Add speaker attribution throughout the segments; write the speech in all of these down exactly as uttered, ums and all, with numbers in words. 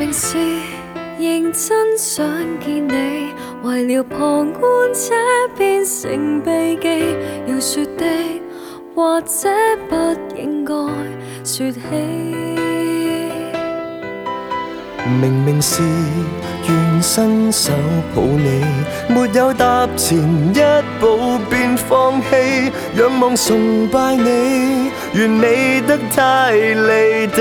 Speaker 1: 明是認真想見你，為了旁觀者變成避忌，要說的或者不應該說起。
Speaker 2: 明明是願伸手抱你，沒有踏前一步便放棄，仰望崇拜你，完美得太離地。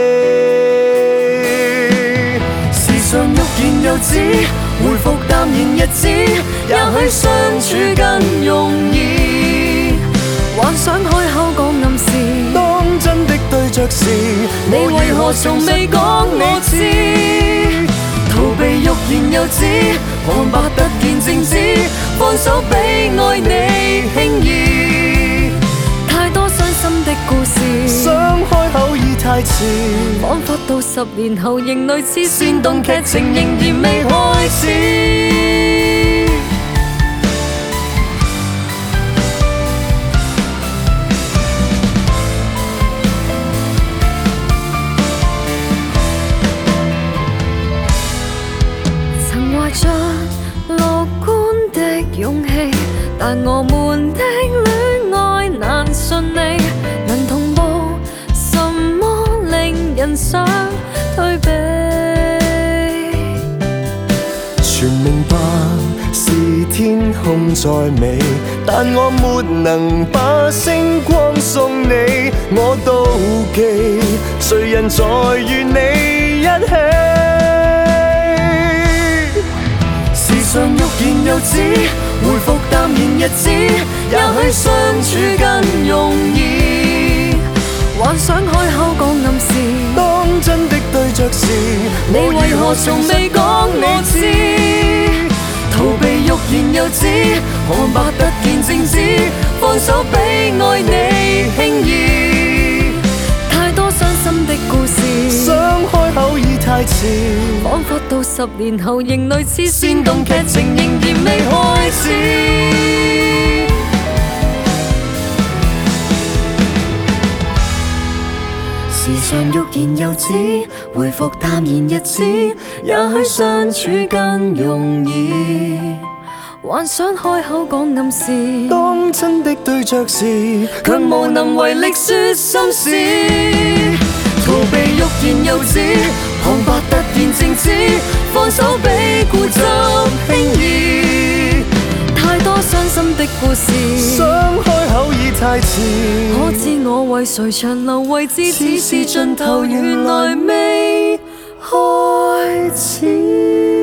Speaker 2: 時常欲言又止，回復淡然日子，也許相處更容易。
Speaker 1: 幻想開口講暗示，
Speaker 2: 當真的對着時，
Speaker 1: 你為何從未講我知？
Speaker 2: 逃避欲言又止，看白突見正直，放手比愛你輕易。
Speaker 1: 太多傷心的故事，
Speaker 2: 想開口已太遲，
Speaker 1: 彷彿到十年後仍類似
Speaker 2: 煽動劇情仍然未開始。
Speaker 1: 着樂觀的勇氣，但我們的戀愛難順利，能同步什麼令人想退避？
Speaker 2: 全明白是天空再美，但我沒能把星光送你。我妒忌誰人在與你一起。常欲言又止，回復淡然日子，也許相處更容易。
Speaker 1: 幻想開口講暗示，
Speaker 2: 當真的對着時，
Speaker 1: 你為何從未講我知？
Speaker 2: 逃避欲言又止，看白突見正直，放手比愛你輕易。
Speaker 1: 太多傷心的故事，
Speaker 2: 想開口已太遲，
Speaker 1: 彷彿到十年後仍類似
Speaker 2: 煽動劇情仍然未開始。時常欲言又止，回復淡然日子，也許相處更容易。
Speaker 1: 幻想開口講暗示，
Speaker 2: 當真的對着時，卻無能為力說心事。逃避欲言又止，旁白突然靜止，放手比固執輕易。
Speaker 1: 太多傷心的故事，
Speaker 2: 想開口已太遲，
Speaker 1: 可知我為誰長留位置，只是盡頭原來未開始。